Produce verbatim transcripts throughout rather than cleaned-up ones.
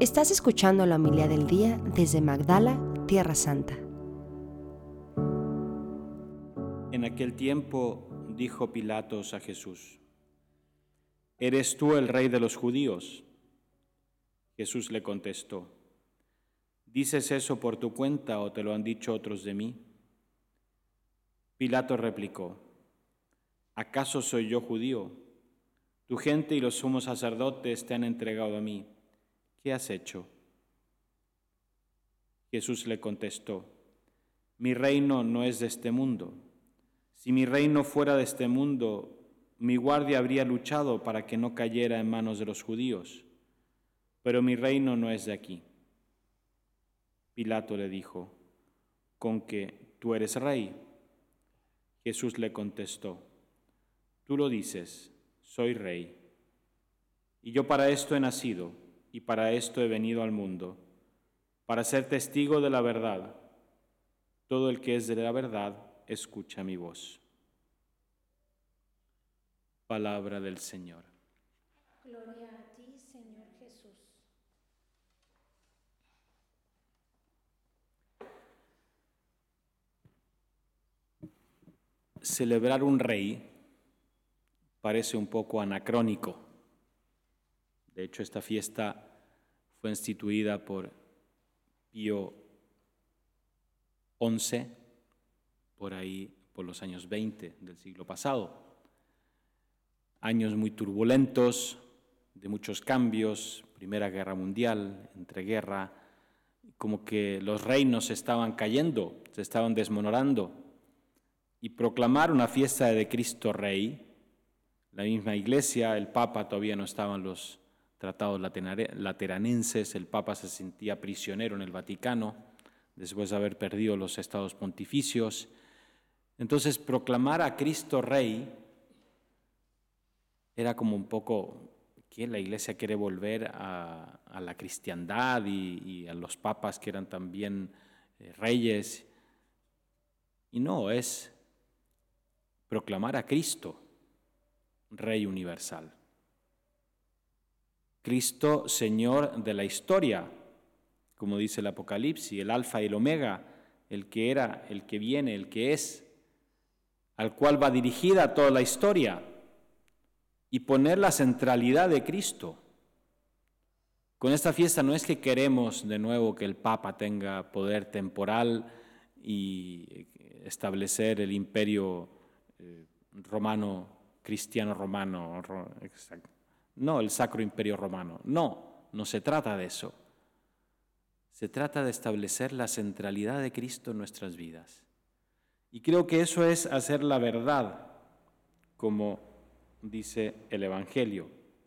Estás escuchando la homilía del día desde Magdala, Tierra Santa. En aquel tiempo dijo Pilatos a Jesús: ¿Eres tú el rey de los judíos? Jesús le contestó: ¿Dices eso por tu cuenta o te lo han dicho otros de mí? Pilato replicó: ¿Acaso soy yo judío? Tu gente y los sumos sacerdotes te han entregado a mí. ¿Qué has hecho? Jesús le contestó: Mi reino no es de este mundo. Si mi reino fuera de este mundo, mi guardia habría luchado para que no cayera en manos de los judíos. Pero mi reino no es de aquí. Pilato le dijo: ¿Con que tú eres rey? Jesús le contestó: Tú lo dices, soy rey. Y yo para esto he nacido y para esto he venido al mundo, para ser testigo de la verdad. Todo el que es de la verdad escucha mi voz. Palabra del Señor. Gloria a ti, Señor Jesús. Celebrar un rey parece un poco anacrónico. De hecho, esta fiesta fue instituida por Pío once, por ahí, por los años veinte del siglo pasado. Años muy turbulentos, de muchos cambios, Primera Guerra Mundial, entreguerra, como que los reinos se estaban cayendo, se estaban desmoronando. Y proclamar una fiesta de Cristo Rey, la misma Iglesia, el Papa, todavía no estaban los tratados lateranenses, el Papa se sentía prisionero en el Vaticano, después de haber perdido los estados pontificios. Entonces, proclamar a Cristo Rey era como un poco que la Iglesia quiere volver a, a la cristiandad y, y a los papas que eran también eh, reyes. Y no, es proclamar a Cristo, Rey universal. Cristo, Señor de la historia, como dice el Apocalipsis, el Alfa y el Omega, el que era, el que viene, el que es, al cual va dirigida toda la historia, y poner la centralidad de Cristo. Con esta fiesta no es que queremos de nuevo que el Papa tenga poder temporal y establecer el imperio eh, romano, cristiano romano, ro, exacto. No el Sacro Imperio Romano, no, no se trata de eso. Se trata de establecer la centralidad de Cristo en nuestras vidas. Y creo que eso es hacer la verdad, como dice el Evangelio.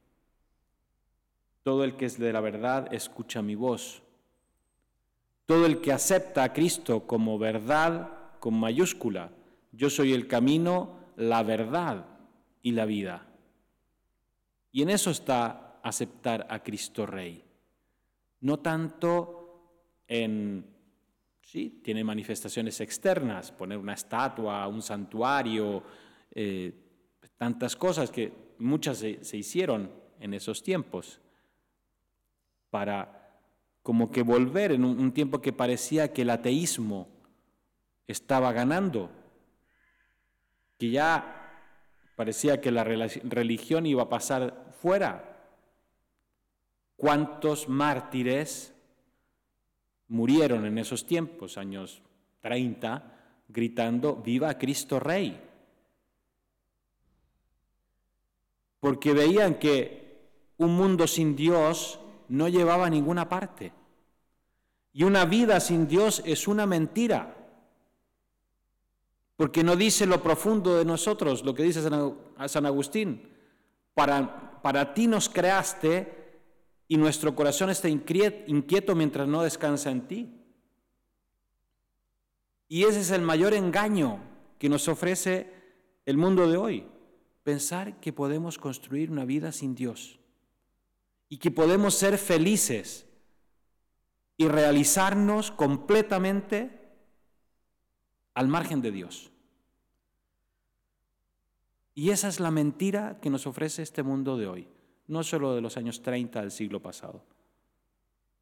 Todo el que es de la verdad escucha mi voz. Todo el que acepta a Cristo como verdad, con mayúscula, yo soy el camino, la verdad y la vida. Y en eso está aceptar a Cristo Rey. No tanto en, sí, tiene manifestaciones externas, poner una estatua, un santuario, eh, tantas cosas que muchas se, se hicieron en esos tiempos, para como que volver en un, un tiempo que parecía que el ateísmo estaba ganando, que ya parecía que la religión iba a pasar fuera. ¿Cuántos mártires murieron en esos tiempos, años treinta, gritando ¡Viva Cristo Rey! Porque veían que un mundo sin Dios no llevaba a ninguna parte. Y una vida sin Dios es una mentira. Porque no dice lo profundo de nosotros, lo que dice San Agustín. Para, para ti nos creaste y nuestro corazón está inquieto mientras no descansa en ti. Y ese es el mayor engaño que nos ofrece el mundo de hoy. Pensar que podemos construir una vida sin Dios y que podemos ser felices y realizarnos completamente al margen de Dios. Y esa es la mentira que nos ofrece este mundo de hoy, no solo de los años treinta del siglo pasado.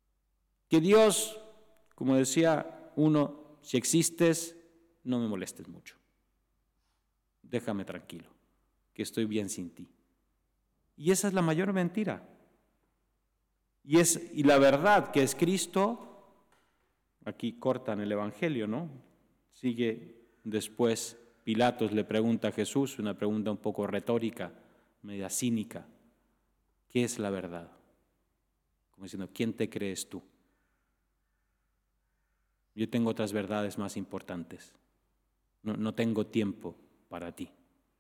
Que Dios, como decía uno, si existes, no me molestes mucho. Déjame tranquilo, que estoy bien sin ti. Y esa es la mayor mentira. Y, es, y la verdad que es Cristo, aquí cortan el Evangelio, ¿no? Sigue después, Pilatos le pregunta a Jesús, una pregunta un poco retórica, media cínica, ¿qué es la verdad? Como diciendo, ¿quién te crees tú? Yo tengo otras verdades más importantes. No, no tengo tiempo para ti.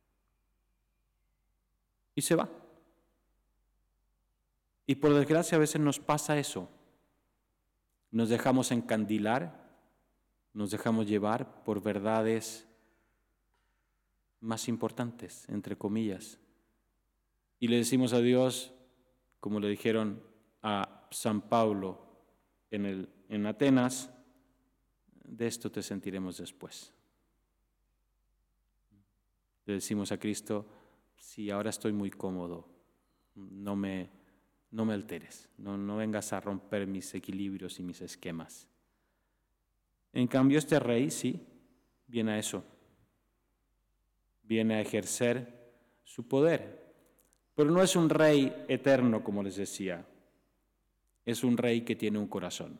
Y se va. Y por desgracia a veces nos pasa eso. Nos dejamos encandilar, nos dejamos llevar por verdades más importantes, entre comillas. Y le decimos a Dios, como le dijeron a San Pablo en, el, en Atenas, de esto te sentiremos después. Le decimos a Cristo, sí, ahora estoy muy cómodo, no me, no me alteres, no, no vengas a romper mis equilibrios y mis esquemas. En cambio, este rey, sí, viene a eso, viene a ejercer su poder. Pero no es un rey eterno, como les decía, es un rey que tiene un corazón.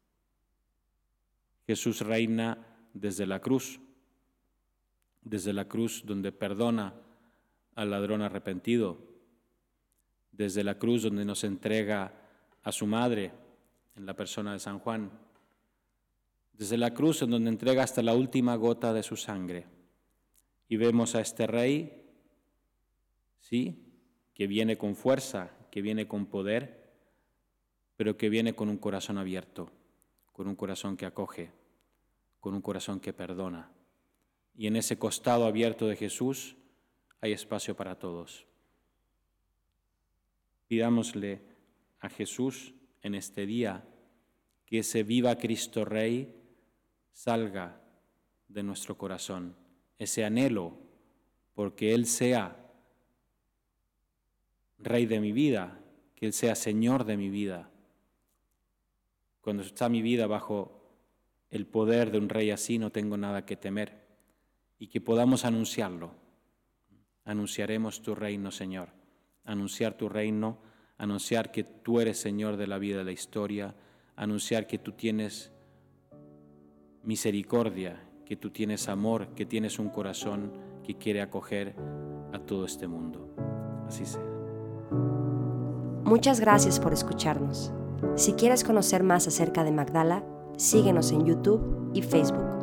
Jesús reina desde la cruz, desde la cruz donde perdona al ladrón arrepentido, desde la cruz donde nos entrega a su madre en la persona de San Juan, desde la cruz en donde entrega hasta la última gota de su sangre. Y vemos a este rey, sí, que viene con fuerza, que viene con poder, pero que viene con un corazón abierto, con un corazón que acoge, con un corazón que perdona. Y en ese costado abierto de Jesús hay espacio para todos. Pidámosle a Jesús en este día que ese viva Cristo Rey salga de nuestro corazón, ese anhelo porque Él sea Rey de mi vida, que Él sea Señor de mi vida. Cuando está mi vida bajo el poder de un Rey así, no tengo nada que temer. Y que podamos anunciarlo. Anunciaremos tu reino, Señor. Anunciar tu reino, anunciar que tú eres Señor de la vida, de la historia, anunciar que tú tienes misericordia, que tú tienes amor, que tienes un corazón que quiere acoger a todo este mundo. Así sea. Muchas gracias por escucharnos. Si quieres conocer más acerca de Magdala, síguenos en YouTube y Facebook.